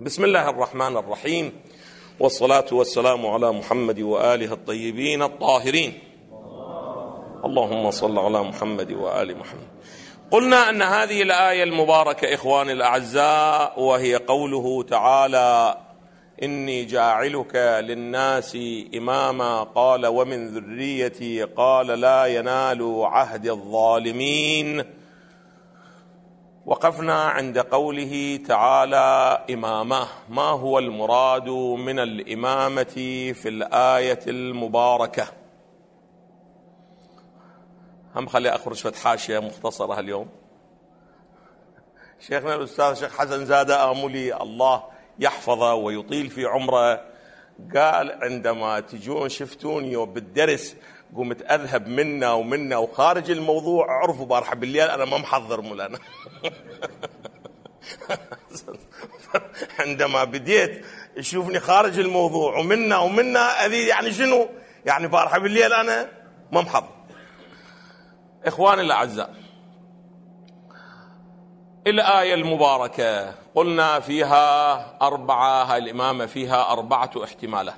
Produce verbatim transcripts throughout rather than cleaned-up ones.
بسم الله الرحمن الرحيم، والصلاة والسلام على محمد وآله الطيبين الطاهرين. اللهم صل على محمد وآل محمد. قلنا أن هذه الآية المباركة إخواني الأعزاء وهي قوله تعالى: إني جاعلك للناس إماما، قال ومن ذريتي، قال لا ينال عهد الظالمين. وقفنا عند قوله تعالى إمامة. ما هو المراد من الإمامة في الآية المباركة؟ هم خلي أخرج فت حاشية مختصرة اليوم. شيخنا الأستاذ شيخ حسن زادة آملي الله يحفظه ويطيل في عمره قال: عندما تجون شفتوني بالدرس قمت أذهب منا ومنا وخارج الموضوع، عرفوا بارحة بالليل أنا ما محضر مولانا. عندما بديت يشوفني خارج الموضوع ومنا ومنا أذي يعني شنو يعني بارحة بالليل أنا ما محضر. إخواني الأعزاء، الآية المباركة قلنا فيها أربعة، الإمامة فيها أربعة احتمالات.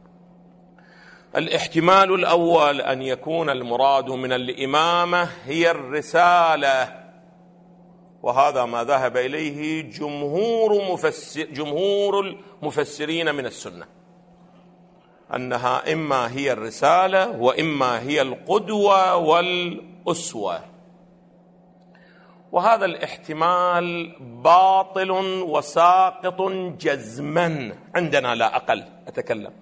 الاحتمال الأول أن يكون المراد من الإمامة هي الرسالة، وهذا ما ذهب إليه جمهور مفسر جمهور المفسرين من السنة، أنها إما هي الرسالة وإما هي القدوة والأسوة. وهذا الاحتمال باطل وساقط جزما عندنا، لا أقل أتكلم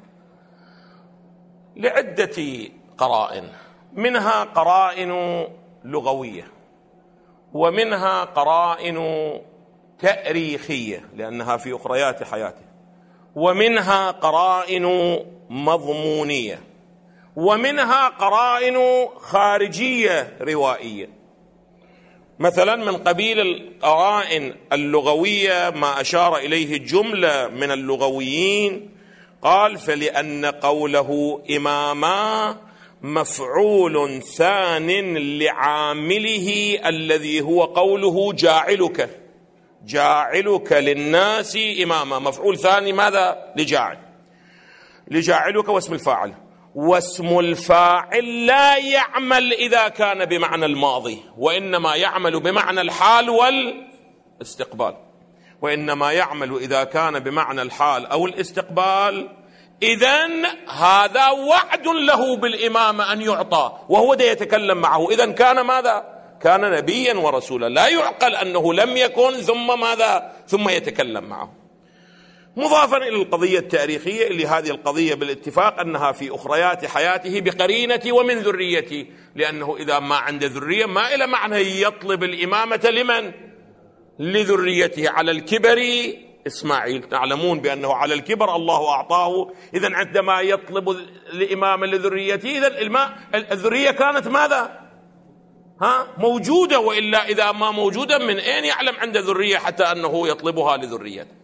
لعدة قرائن، منها قرائن لغوية، ومنها قرائن تاريخية لأنها في أخريات حياته، ومنها قرائن مضمونية، ومنها قرائن خارجية روائية. مثلا من قبيل القرائن اللغوية ما أشار إليه جملة من اللغويين، قال: فلأن قوله إماما مفعول ثان لعامله الذي هو قوله جاعلك جاعلك للناس إماما، مفعول ثاني ماذا؟ لجاعل لجاعلك واسم الفاعل، واسم الفاعل لا يعمل إذا كان بمعنى الماضي، وإنما يعمل بمعنى الحال والاستقبال، وإنما يعمل إذا كان بمعنى الحال أو الاستقبال. إذن هذا وعد له بالإمامة أن يعطى وهو ده يتكلم معه. إذن كان ماذا؟ كان نبيا ورسولا، لا يعقل أنه لم يكن ثم ماذا؟ ثم يتكلم معه. مضافا إلى القضية التاريخية اللي هذه القضية بالاتفاق أنها في أخريات حياته بقرينة ومن ذريته، لأنه إذا ما عنده ذرية ما إلى معنى يطلب الإمامة لمن؟ لذريته. على الكبر إسماعيل، تعلمون بأنه على الكبر الله أعطاه، إذن عندما يطلب الإمامة لذريته إذن الذرية كانت ماذا؟ ها موجودة، وإلا إذا ما موجودة من أين يعلم عنده ذرية حتى أنه يطلبها لذريته؟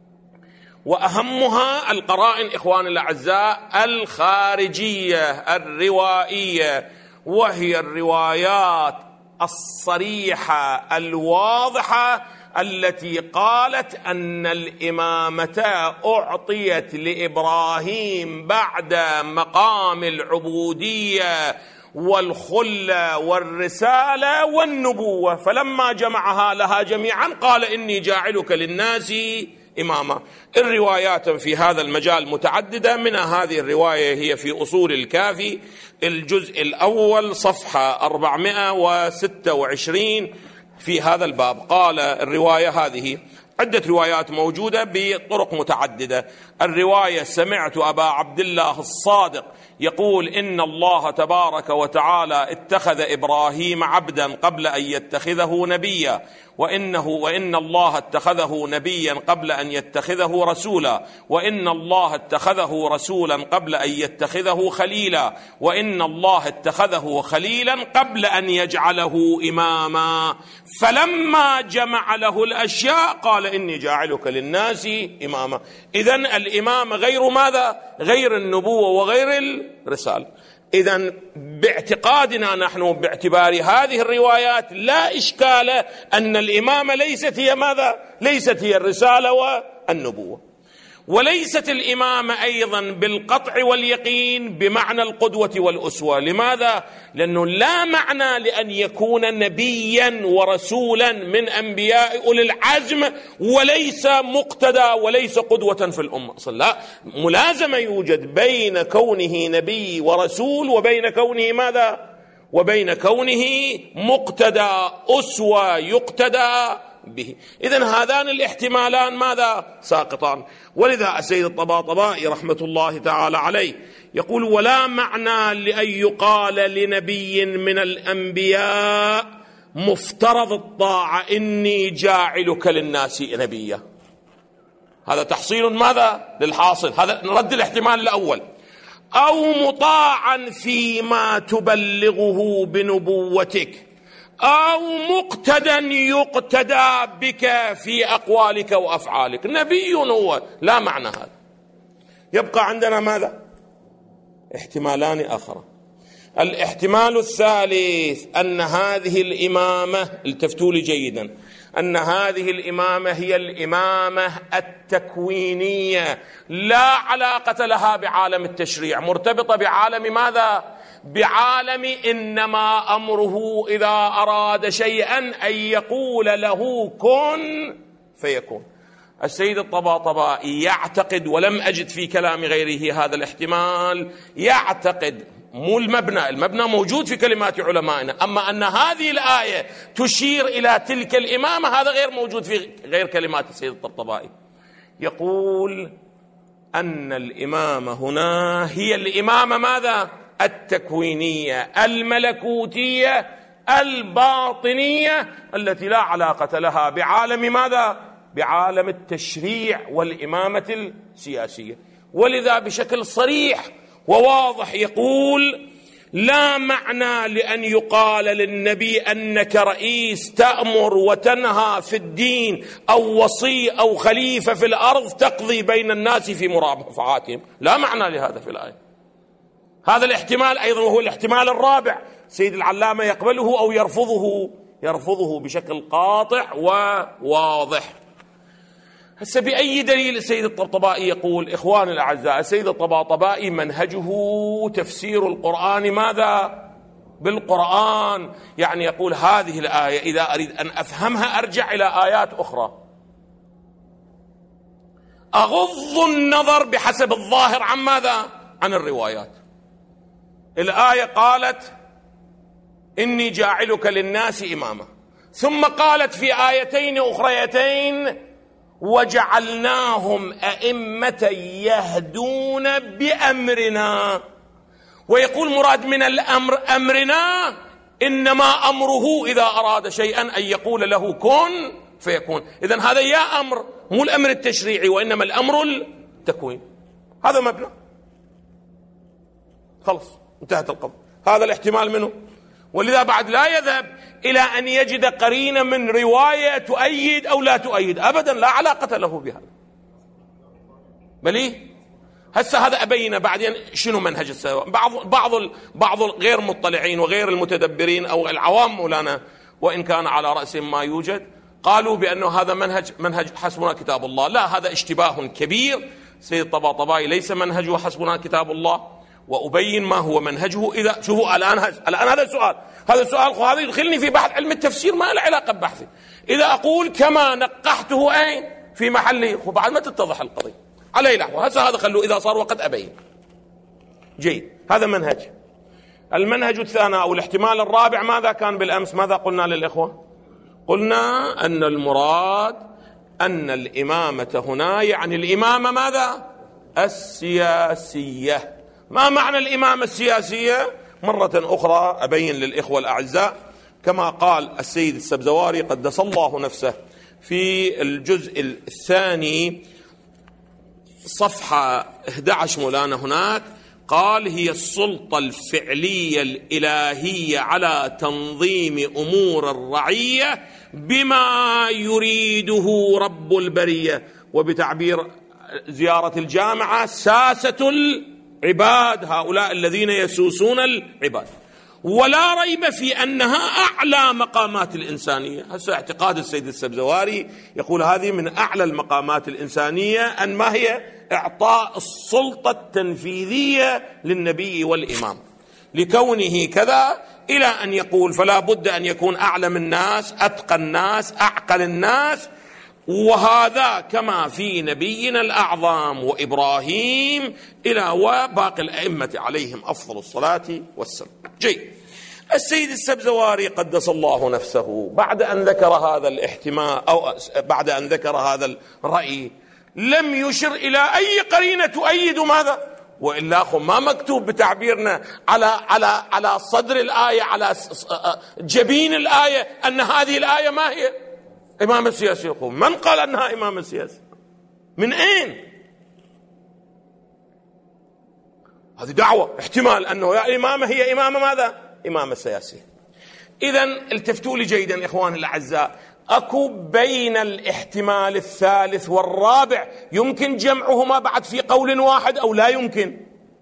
وأهمها القرائن إخواني الأعزاء الخارجية الروائية، وهي الروايات الصريحة الواضحة التي قالت أن الإمامة أعطيت لإبراهيم بعد مقام العبودية والخلة والرسالة والنبوة، فلما جمعها لها جميعا قال: إني جاعلك للناس إماما. الروايات في هذا المجال متعددة، من هذه الرواية هي في أصول الكافي الجزء الأول صفحة أربعمائة وستة وعشرين في هذا الباب. قال الرواية هذه عدة روايات موجودة بطرق متعددة. الرواية: سمعت أبا عبد الله الصادق يقول: إن الله تبارك وتعالى اتخذ إبراهيم عبدا قبل أن يتخذه نبيا، وإنه وإن الله اتخذه نبيا قبل أن يتخذه رسولا، وإن الله اتخذه رسولا قبل أن يتخذه خليلا، وإن الله اتخذه خليلا قبل أن يجعله إماما، فلما جمع له الأشياء قال: إني جاعلك للناس إماما. إذن الإمام غير ماذا؟ غير النبوة وغير الرسالة. إذن باعتقادنا نحن باعتبار هذه الروايات لا إشكال أن الإمامة ليست هي ماذا؟ ليست هي الرسالة النبوة. وليست الإمامة أيضا بالقطع واليقين بمعنى القدوة والأسوة. لماذا؟ لأنه لا معنى لأن يكون نبيا ورسولا من أنبياء أولي العزم وليس مقتدى وليس قدوة في الأمة. أصلا لا، ملازمة يوجد بين كونه نبي ورسول وبين كونه ماذا؟ وبين كونه مقتدى أسوة يقتدى به. إذن هذان الاحتمالان ماذا؟ ساقطان. ولذا السيد الطباطبائي رحمة الله تعالى عليه يقول: ولا معنى لأن يقال لنبي من الأنبياء مفترض الطاعة إني جاعلك للناس نبيا. هذا تحصيل ماذا؟ للحاصل. هذا نرد الاحتمال الأول. أو مطاعا فيما تبلغه بنبوتك، أو مقتدى يقتدى بك في أقوالك وأفعالك. نبي هو، لا معنى هذا. يبقى عندنا ماذا؟ احتمالان آخر. الاحتمال الثالث أن هذه الإمامة، التفتوا لي جيدا، أن هذه الإمامة هي الإمامة التكوينية، لا علاقة لها بعالم التشريع، مرتبطة بعالم ماذا؟ بعالم إنما أمره إذا أراد شيئا أن يقول له كن فيكون. السيد الطباطبائي يعتقد، ولم أجد في كلام غيره هذا الاحتمال، يعتقد مو المبنى، المبنى موجود في كلمات علمائنا، أما أن هذه الآية تشير إلى تلك الإمامة هذا غير موجود في غير كلمات السيد الطباطبائي. يقول أن الإمامة هنا هي الإمامة ماذا؟ التكوينية الملكوتية الباطنية التي لا علاقة لها بعالم ماذا؟ بعالم التشريع والإمامة السياسية. ولذا بشكل صريح وواضح يقول: لا معنى لأن يقال للنبي أنك رئيس تأمر وتنهى في الدين، أو وصي أو خليفة في الأرض تقضي بين الناس في مرافعاتهم. لا معنى لهذا في الآية. هذا الاحتمال أيضا وهو الاحتمال الرابع سيد العلامة يقبله أو يرفضه، يرفضه بشكل قاطع وواضح. هسه بأي دليل السيد الطباطبائي يقول؟ إخواني الأعزاء، السيد الطباطبائي منهجه تفسير القرآن ماذا؟ بالقرآن. يعني يقول هذه الآية إذا أريد أن أفهمها أرجع إلى آيات أخرى، أغض النظر بحسب الظاهر عن ماذا؟ عن الروايات. الآية قالت إني جاعلك للناس إماما، ثم قالت في آيتين أخريتين وجعلناهم أئمة يهدون بأمرنا. ويقول مراد من الأمر أمرنا، إنما أمره إذا أراد شيئا أن يقول له كن فيكون. إذن هذا يا أمر، مو الأمر التشريعي وإنما الأمر التكوين. هذا مبنى، خلص انتهت القضية. هذا الاحتمال منه. ولذا بعد لا يذهب إلى أن يجد قرينة من رواية تؤيد أو لا تؤيد، أبدا لا علاقة له بهذا. بلي هسه هذا أبين بعدين شنو منهج السلف. بعض بعض بعض غير مطلعين وغير المتدبرين أو العوام مولانا، وإن كان على رأسهم ما يوجد، قالوا بأنه هذا منهج منهج حسبنا كتاب الله. لا، هذا اشتباه كبير. سيد الطباطبائي ليس منهجه حسبنا كتاب الله، وأبين ما هو منهجه. إذا شوفوا الآن الآن هذا السؤال هذا السؤال هذا يدخلني في بحث علم التفسير ما له علاقة ببحثي. إذا أقول كما نقحته أين في محله، وبعد ما تتضح القضية علي لحظة. هذا هذا خلوه إذا صار وقت أبين. جيد، هذا منهج. المنهج الثاني أو الاحتمال الرابع ماذا كان بالأمس؟ ماذا قلنا للإخوة؟ قلنا أن المراد أن الإمامة هنا يعني الإمامة ماذا؟ السياسية. ما معنى الإمامة السياسية؟ مرة أخرى أبين للإخوة الأعزاء كما قال السيد السبزواري قدس الله نفسه في الجزء الثاني صفحة أحد عشر مولانا هناك، قال: هي السلطة الفعلية الإلهية على تنظيم أمور الرعية بما يريده رب البرية، وبتعبير زيارة الجامعة ساسة العباد، هؤلاء الذين يسوسون العباد. ولا ريب في أنها أعلى مقامات الإنسانية. هسه اعتقاد السيد السبزواري يقول هذه من أعلى المقامات الإنسانية، أن ما هي؟ إعطاء السلطة التنفيذية للنبي والإمام، لكونه كذا، إلى أن يقول فلا بد أن يكون أعلم الناس، أتقى الناس، أعقل الناس، وهذا كما في نبينا الأعظم وإبراهيم إلى وباقي الأئمة عليهم أفضل الصلاة والسلام. جيد. السيد السبزواري قدس الله نفسه بعد أن ذكر هذا الاحتمال أو بعد أن ذكر هذا الرأي لم يشر إلى أي قرينة تؤيد ماذا؟ وإلا أخو ما مكتوب بتعبيرنا على على على صدر الآية، على جبين الآية، أن هذه الآية ما هي؟ إمام السياسي. يقول من قال أنها إمام السياسي؟ من أين؟ هذه دعوة احتمال أنه يا إمامة هي إمامة ماذا؟ إمام السياسي. إذن التفتوا لي جيدا إخواني الأعزاء، أكو بين الاحتمال الثالث والرابع يمكن جمعهما بعد في قول واحد أو لا يمكن؟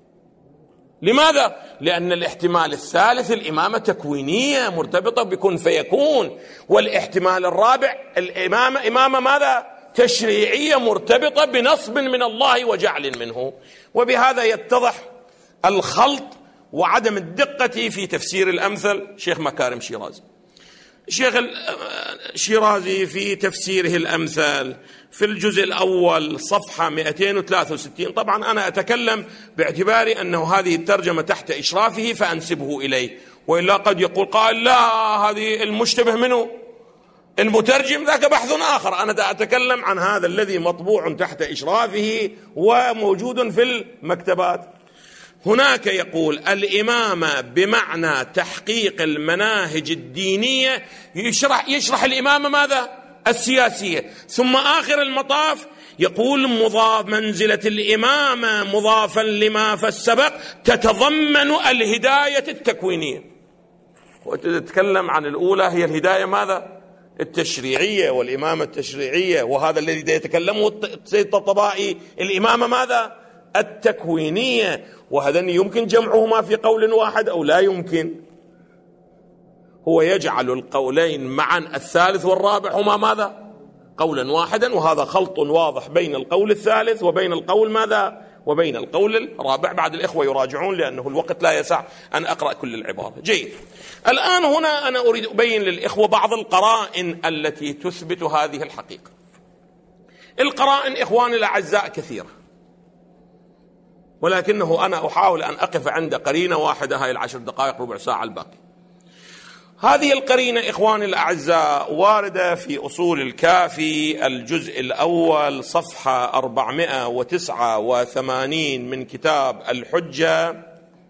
لماذا؟ لأن الاحتمال الثالث الإمامة تكوينية مرتبطة بكن فيكون، والاحتمال الرابع الإمامة إمامة ماذا؟ تشريعية مرتبطة بنصب من الله وجعل منه. وبهذا يتضح الخلط وعدم الدقة في تفسير الأمثل شيخ مكارم شيرازي. الشيخ الشيرازي في تفسيره الأمثل في الجزء الأول صفحة مئتين وثلاثة وستين، طبعا أنا أتكلم باعتباري أنه هذه الترجمة تحت إشرافه فأنسبه إليه، وإلا قد يقول قال لا هذه المشتبه منه المترجم، ذاك بحث آخر. أنا أتكلم عن هذا الذي مطبوع تحت إشرافه وموجود في المكتبات. هناك يقول الإمامة بمعنى تحقيق المناهج الدينية، يشرح, يشرح الإمامة ماذا؟ السياسية. ثم آخر المطاف يقول مضاف منزلة الإمامة مضافا لما فالسبق تتضمن الهداية التكوينية. وتتكلم عن الأولى هي الهداية ماذا؟ التشريعية والإمامة التشريعية، وهذا الذي يتكلمه السيد الطبائي الإمامة ماذا؟ التكوينية. وهذا يمكن جمعهما في قول واحد أو لا يمكن؟ هو يجعل القولين معا الثالث والرابع هما ماذا؟ قولا واحدا، وهذا خلط واضح بين القول الثالث وبين القول ماذا؟ وبين القول الرابع. بعد الإخوة يراجعون لأنه الوقت لا يسع أن أقرأ كل العبارة. جيد. الآن هنا أنا أريد أبين للإخوة بعض القرائن التي تثبت هذه الحقيقة. القرائن إخواني الأعزاء كثيرة، ولكنه أنا أحاول أن أقف عند قرينة واحدة، هاي العشر دقائق ربع ساعة الباقي. هذه القرينة إخواني الأعزاء واردة في أصول الكافي الجزء الأول صفحة أربعمائة وتسعة وثمانين من كتاب الحجة،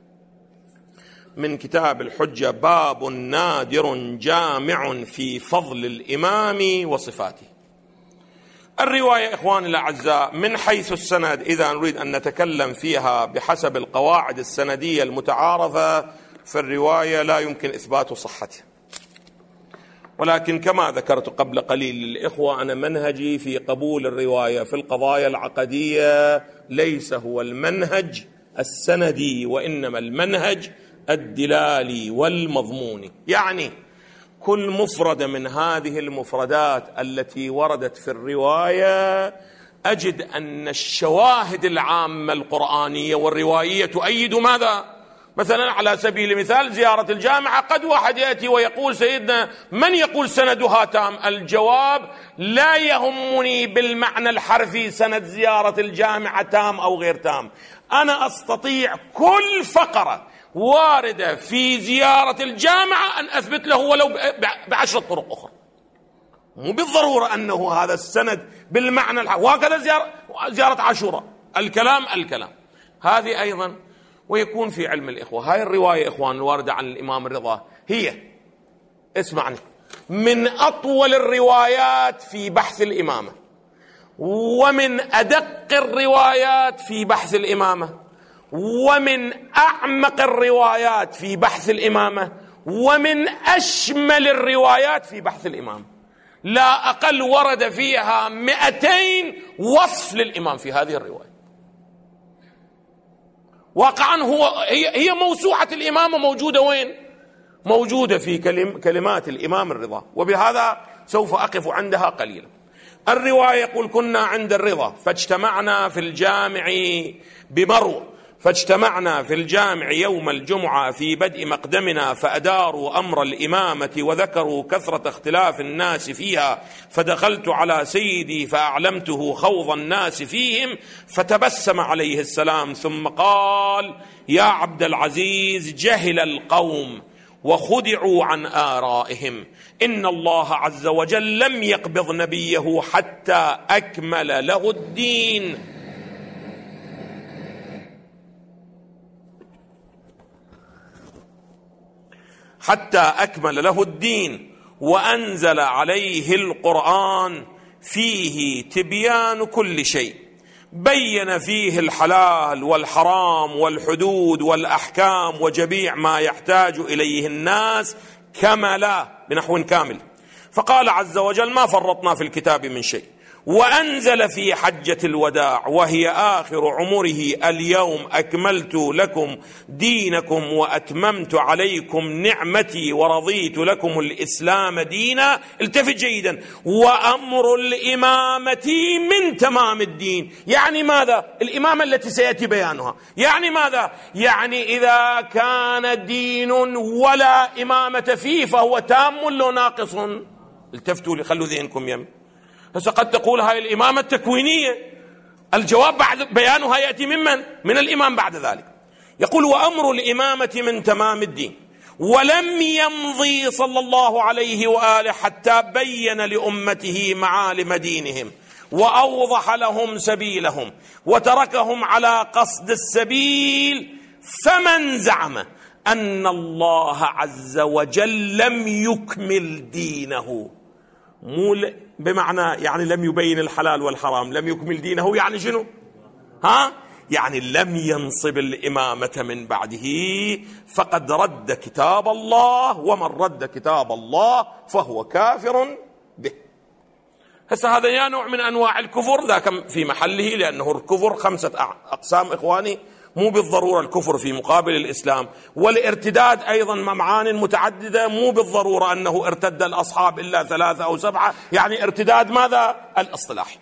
من كتاب الحجة، باب نادر جامع في فضل الإمام وصفاته. الرواية إخواني الأعزاء من حيث السند إذا نريد أن نتكلم فيها بحسب القواعد السندية المتعارفة، فالرواية لا يمكن إثبات صحتها. ولكن كما ذكرت قبل قليل للإخوة، أنا منهجي في قبول الرواية في القضايا العقدية ليس هو المنهج السندي، وإنما المنهج الدلالي والمضموني. يعني كل مفردة من هذه المفردات التي وردت في الرواية أجد أن الشواهد العامة القرآنية والروائية تؤيد ماذا؟ مثلا على سبيل المثال زيارة الجامعة، قد واحد يأتي ويقول سيدنا من يقول سندها تام؟ الجواب لا يهمني بالمعنى الحرفي سند زيارة الجامعة تام أو غير تام، أنا أستطيع كل فقرة واردة في زيارة الجامعة أن أثبت له ولو بعشرة طرق أخرى، مو بالضرورة أنه هذا السند بالمعنى الحرفي. وهكذا زيارة, زيارة عاشوراء، الكلام الكلام هذه أيضا. ويكون في علم الإخوة هاي الرواية إخوان الواردة عن الإمام الرضا هي، اسمعني، من أطول الروايات في بحث الإمامة، ومن أدق الروايات في بحث الإمامة، ومن أعمق الروايات في بحث الإمامة، ومن أشمل الروايات في بحث الإمامة. لا أقل ورد فيها مئتين وصف للإمام في هذه الرواية. واقعا هو هي, هي موسوعة الإمامة موجودة وين؟ موجودة في كلم كلمات الإمام الرضا، وبهذا سوف أقف عندها قليلا. الرواية يقول: كنا عند الرضا فاجتمعنا في الجامع بمرو، فاجتمعنا في الجامع يوم الجمعة في بدء مقدمنا فأداروا أمر الإمامة وذكروا كثرة اختلاف الناس فيها، فدخلت على سيدي فأعلمته خوض الناس فيهم، فتبسم عليه السلام ثم قال: يا عبد العزيز، جهل القوم وخدعوا عن آرائهم، إن الله عز وجل لم يقبض نبيه حتى أكمل له الدين. حتى أكمل له الدين وأنزل عليه القرآن فيه تبيان كل شيء، بين فيه الحلال والحرام والحدود والأحكام وجميع ما يحتاج إليه الناس كملا بنحو كامل. فقال عز وجل: ما فرطنا في الكتاب من شيء. وأنزل في حجة الوداع وهي آخر عمره: اليوم أكملت لكم دينكم وأتممت عليكم نعمتي ورضيت لكم الإسلام دينا. التفت جيدا: وأمر الإمامة من تمام الدين. يعني ماذا؟ الإمامة التي سيأتي بيانها. يعني ماذا؟ يعني إذا كان دين ولا إمامة فيه فهو تام لو ناقص. التفتوا لي، خلوا ذهنكم يم. هسه قد تقول هاي الإمامة التكوينية، الجواب بعد بيانها يأتي ممن؟ من الإمام بعد ذلك. يقول: وأمر الإمامة من تمام الدين، ولم يمضي صلى الله عليه وآله حتى بين لأمته معالم دينهم وأوضح لهم سبيلهم وتركهم على قصد السبيل. فمن زعم أن الله عز وجل لم يكمل دينه، مو بمعنى يعني لم يبين الحلال والحرام، لم يكمل دينه يعني شنو؟ ها؟ يعني لم ينصب الإمامة من بعده، فقد رد كتاب الله، ومن رد كتاب الله فهو كافر به. هسه هذا يا نوع من أنواع الكفر، ذاك في محله، لأنه الكفر خمسة أقسام إخواني، مو بالضرورة الكفر في مقابل الإسلام، والارتداد أيضا معان متعددة، مو بالضرورة أنه ارتد الأصحاب إلا ثلاثة أو سبعة، يعني ارتداد ماذا؟ الاصطلاح.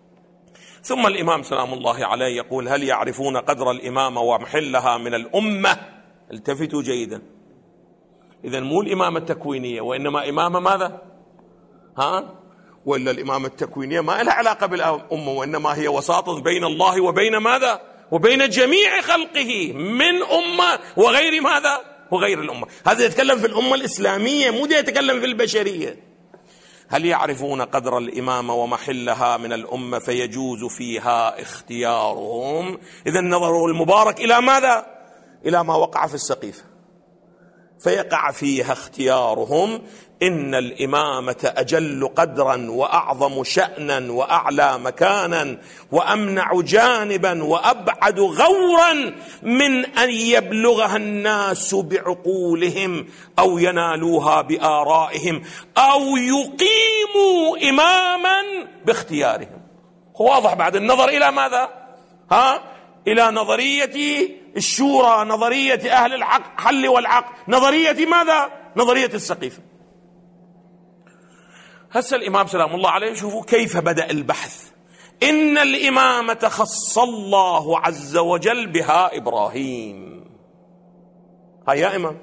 ثم الإمام سلام الله عليه يقول: هل يعرفون قدر الإمامة ومحلها من الأمة؟ التفتوا جيدا، إذن مو الإمامة التكوينية، وإنما إمامة ماذا؟ ها؟ وإلا الإمامة التكوينية ما لها علاقة بالأمة، وإنما هي وساط بين الله وبين ماذا؟ وبين جميع خلقه من أمة وغير ماذا؟ وغير الأمة. هذا يتكلم في الأمة الإسلامية، مو يتكلم في البشرية. هل يعرفون قدر الإمامة ومحلها من الأمة فيجوز فيها اختيارهم؟ إذن نظروا المبارك إلى ماذا؟ إلى ما وقع في السقيفة، فيقع فيها اختيارهم. إن الإمامة أجل قدرا وأعظم شأنا وأعلى مكانا وأمنع جانبا وأبعد غورا من أن يبلغها الناس بعقولهم أو ينالوها بآرائهم أو يقيموا إماما باختيارهم. واضح بعد النظر إلى ماذا؟ ها؟ إلى نظرية الشورى، نظرية أهل الحل والعقد، نظرية ماذا؟ نظرية السقيفة. هسه الإمام سلام الله عليه شوفوا كيف بدأ البحث. إن الإمامة خص الله عز وجل بها إبراهيم. هاي يا إمام،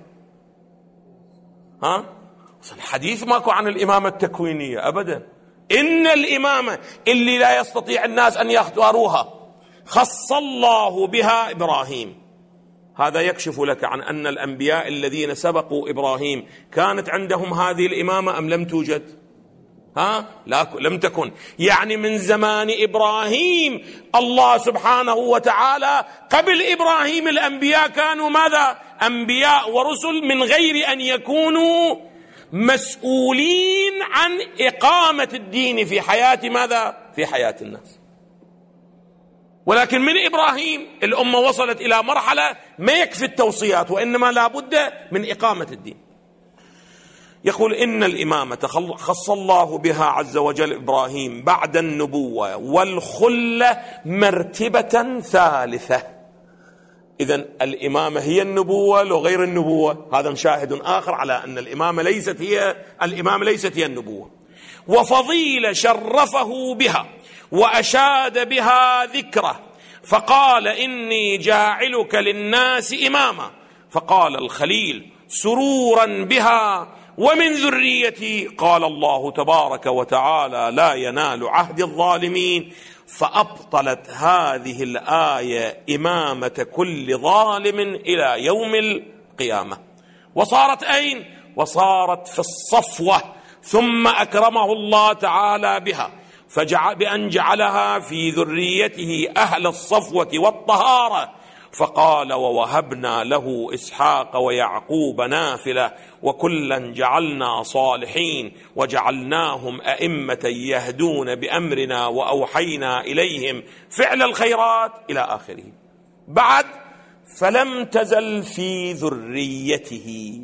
ها؟ الحديث ماكو عن الإمامة التكوينية أبدا. إن الإمامة اللي لا يستطيع الناس أن يختاروها خص الله بها إبراهيم. هذا يكشف لك عن أن الأنبياء الذين سبقوا إبراهيم كانت عندهم هذه الإمامة أم لم توجد؟ ها؟ لا، لم تكن. يعني من زمان إبراهيم الله سبحانه وتعالى، قبل إبراهيم الأنبياء كانوا ماذا؟ أنبياء ورسل من غير أن يكونوا مسؤولين عن إقامة الدين في حياة ماذا؟ في حياة الناس. ولكن من إبراهيم الأمة وصلت إلى مرحلة ما يكفي التوصيات، وإنما لا بد من إقامة الدين. يقول: إن الإمامة خص الله بها عز وجل إبراهيم بعد النبوة والخلة مرتبة ثالثة. إذن الإمامة هي النبوة لو غير النبوة، هذا شاهد آخر على أن الإمامة ليست هي الإمامة ليست هي النبوة. وفضيلة شرفه بها وأشاد بها ذكره، فقال إني جاعلك للناس إماما، فقال الخليل سرورا بها ومن ذريتي، قال الله تبارك وتعالى لا ينال عهد الظالمين، فأبطلت هذه الآية إمامة كل ظالم إلى يوم القيامة. وصارت أين؟ وصارت في الصفوة، ثم أكرمه الله تعالى بها فجعل بأن جعلها في ذريته أهل الصفوة والطهارة، فقال ووهبنا له إسحاق ويعقوب نافلة وكلا جعلنا صالحين وجعلناهم أئمة يهدون بأمرنا وأوحينا إليهم فعل الخيرات إلى آخره. بعد فلم تزل في ذريته.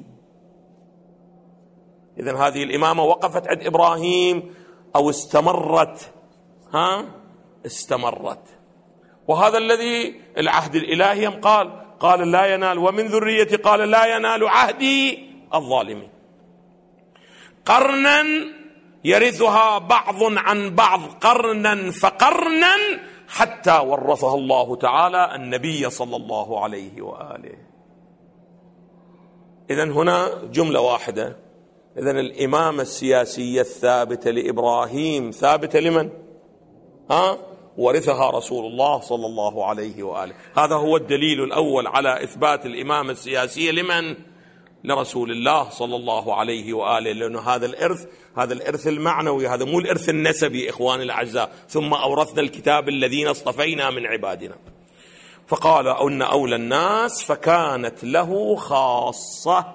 إذن هذه الإمامة وقفت عند إبراهيم أو استمرت؟ ها استمرت. وهذا الذي العهد الإلهي قال قال لا ينال، ومن ذريتي قال لا ينال عهدي الظالمين. قرنا يرثها بعض عن بعض، قرنا فقرنا، حتى ورثها الله تعالى النبي صلى الله عليه وآله. إذن هنا جملة واحدة. إذن الإمامة السياسية الثابتة لإبراهيم ثابتة لمن؟ ها؟ ورثها رسول الله صلى الله عليه وآله. هذا هو الدليل الأول على إثبات الإمامة السياسية لمن؟ لرسول الله صلى الله عليه وآله، لأنه هذا الإرث هذا الإرث المعنوي، هذا مو الإرث النسبي إخواني الأعزاء. ثم أورثنا الكتاب الذين اصطفينا من عبادنا. فقال أن أولى الناس، فكانت له خاصة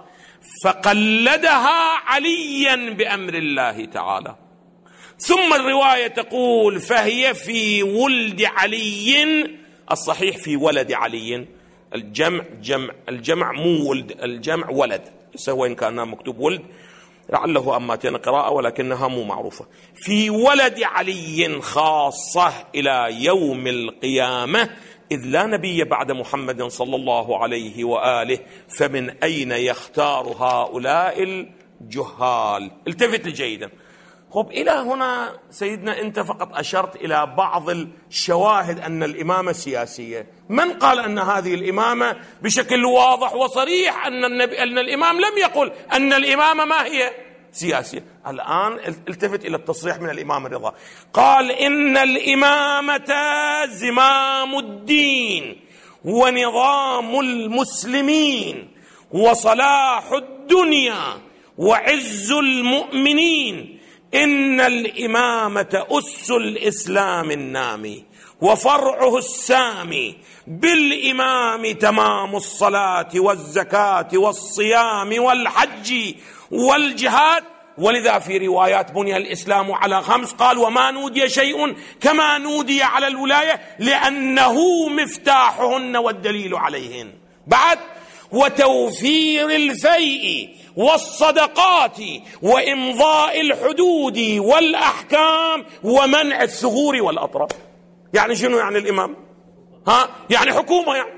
فقلدها عليا بأمر الله تعالى. ثم الرواية تقول فهي في ولد علي، الصحيح في ولد علي، الجمع جمع الجمع مو ولد، الجمع ولد، وإن كان مكتوب ولد لعله أماتين قراءة ولكنها مو معروفة. في ولد علي خاصة إلى يوم القيامة، إذ لا نبي بعد محمد صلى الله عليه وآله، فمن أين يختار هؤلاء الجهال؟ التفت جيدا. خب إلى هنا سيدنا أنت فقط أشرت إلى بعض الشواهد أن الإمامة سياسية. من قال أن هذه الإمامة بشكل واضح وصريح أن, النبي أن الإمام لم يقل أن الإمامة ما هي سياسية؟ الآن التفت إلى التصريح من الإمام الرضا، قال إن الإمامة زمام الدين ونظام المسلمين وصلاح الدنيا وعز المؤمنين، إن الإمامة أس الإسلام النامي وفرعه السامي، بالإمام تمام الصلاة والزكاة والصيام والحج والجهاد. ولذا في روايات بني الإسلام على خمس، قال وما نودي شيء كما نودي على الولاية لأنه مفتاحهن والدليل عليهن. بعد وتوفير الفيء والصدقات وإمضاء الحدود والأحكام ومنع الثغور والأطراف. يعني شنو يعني الإمام؟ ها يعني حكومة، يعني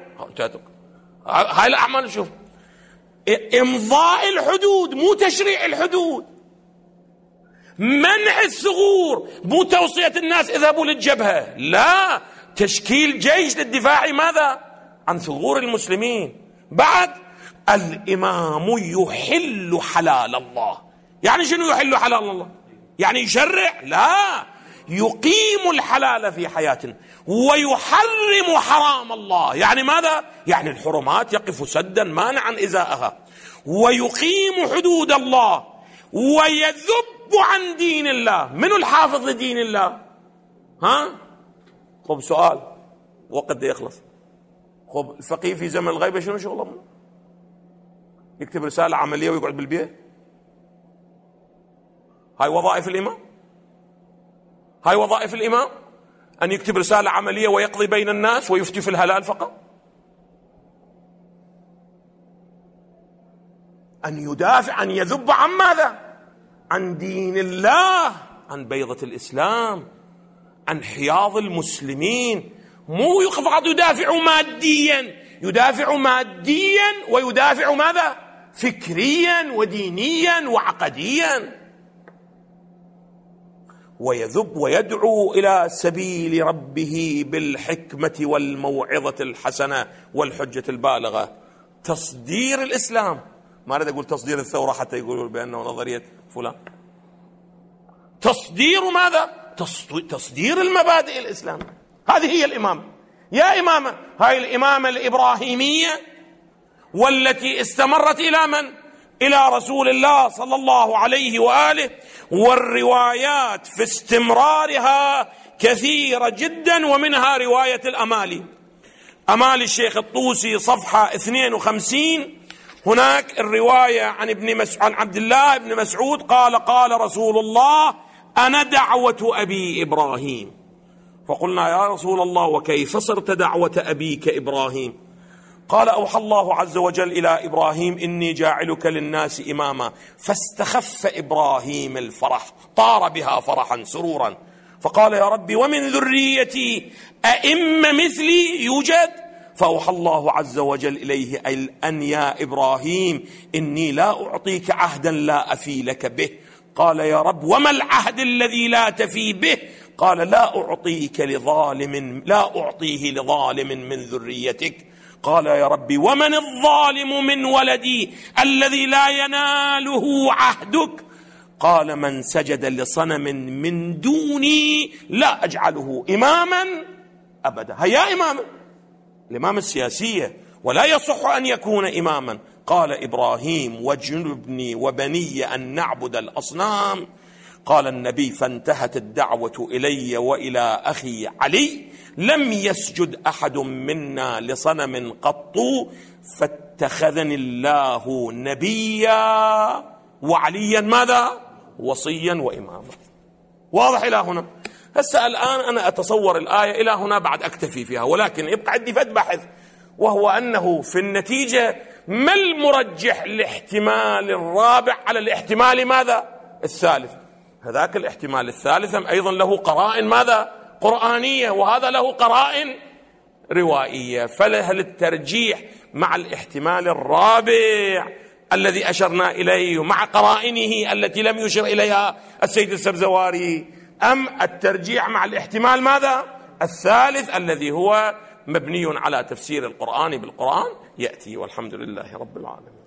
هاي الأعمال. شوف، إمضاء الحدود مو تشريع الحدود، منع الثغور مو توصية الناس اذهبوا للجبهة، لا، تشكيل جيش للدفاع ماذا؟ عن ثغور المسلمين. بعد الإمام يحل حلال الله. يعني شنو يحل حلال الله؟ يعني يشرع؟ لا، يقيم الحلال في حياتنا ويحرم حرام الله. يعني ماذا؟ يعني الحرمات يقف سدا مانعا إزاءها، ويقيم حدود الله ويذب عن دين الله. من الحافظ لدين الله؟ ها؟ خب سؤال وقت يخلص. خب الفقيه في زمن الغيبة شنو شغله؟ يكتب رسالة عملية ويقعد بالبيت؟ هاي وظائف الإمام؟ هاي وظائف الإمام؟ أن يكتب رسالة عملية ويقضي بين الناس ويفتي في الهلال فقط؟ أن يدافع، أن يذب عن ماذا؟ عن دين الله، عن بيضة الإسلام، عن حياض المسلمين. مو فقط يدافع ماديا، يدافع ماديا ويدافع ماذا؟ فكريا ودينيا وعقديا، ويذب ويدعو إلى سبيل ربه بالحكمة والموعظة الحسنة والحجة البالغة. تصدير الإسلام، ما أريد أقول تصدير الثورة حتى يقولوا بأنه نظرية فلان. تصدير ماذا؟ تصدير المبادئ الإسلامية. هذه هي الإمامة. يا إمامة، هاي الإمامة الإبراهيمية والتي استمرت إلى من؟ إلى رسول الله صلى الله عليه وآله، والروايات في استمرارها كثيرة جدا، ومنها رواية الأمالي. أمالي الشيخ الطوسي صفحة اثنين وخمسين، هناك الرواية عن ابن مسعود عن عبد الله بن مسعود قال: قال رسول الله: أنا دعوة أبي إبراهيم. فقلنا: يا رسول الله، وكيف صرت دعوة أبيك إبراهيم؟ قال: أوحى الله عز وجل إلى إبراهيم: إني جاعلك للناس إماما. فاستخف إبراهيم الفرح، طار بها فرحا سرورا، فقال: يا ربي، ومن ذريتي أئمة مثلي يوجد؟ فأوحى الله عز وجل إليه أن يا إبراهيم إني لا أعطيك عهدا لا أفي لك به. قال: يا رب، وما العهد الذي لا تفي به؟ قال: لا أعطيك لظالم لا أعطيه لظالم من ذريتك. قال: يا ربي، ومن الظالم من ولدي الذي لا يناله عهدك؟ قال: من سجد لصنم من دوني لا أجعله إماما أبدا. هيا إماما، الإمامة السياسية، ولا يصح أن يكون إماما. قال إبراهيم: وجنبني وبني أن نعبد الأصنام. قال النبي: فانتهت الدعوة إلي وإلى أخي علي، لم يسجد أحد منا لصنم قط، فاتخذني الله نبيا وعليا ماذا؟ وصيا وإماما. واضح إلى هنا؟ هسه الآن أنا أتصور الآية إلى هنا، بعد أكتفي فيها، ولكن يبقى عندي فد بحث، وهو أنه في النتيجة ما المرجح الاحتمال الرابع على الاحتمال ماذا؟ الثالث. هذاك الاحتمال الثالث أيضا له قرائن ماذا؟ قرآنية، وهذا له قرائن روائية. فله الترجيح مع الاحتمال الرابع الذي أشرنا إليه مع قرائنه التي لم يشر إليها السيد السبزواري، أم الترجيح مع الاحتمال ماذا؟ الثالث الذي هو مبني على تفسير القرآن بالقرآن؟ يأتي، والحمد لله رب العالمين.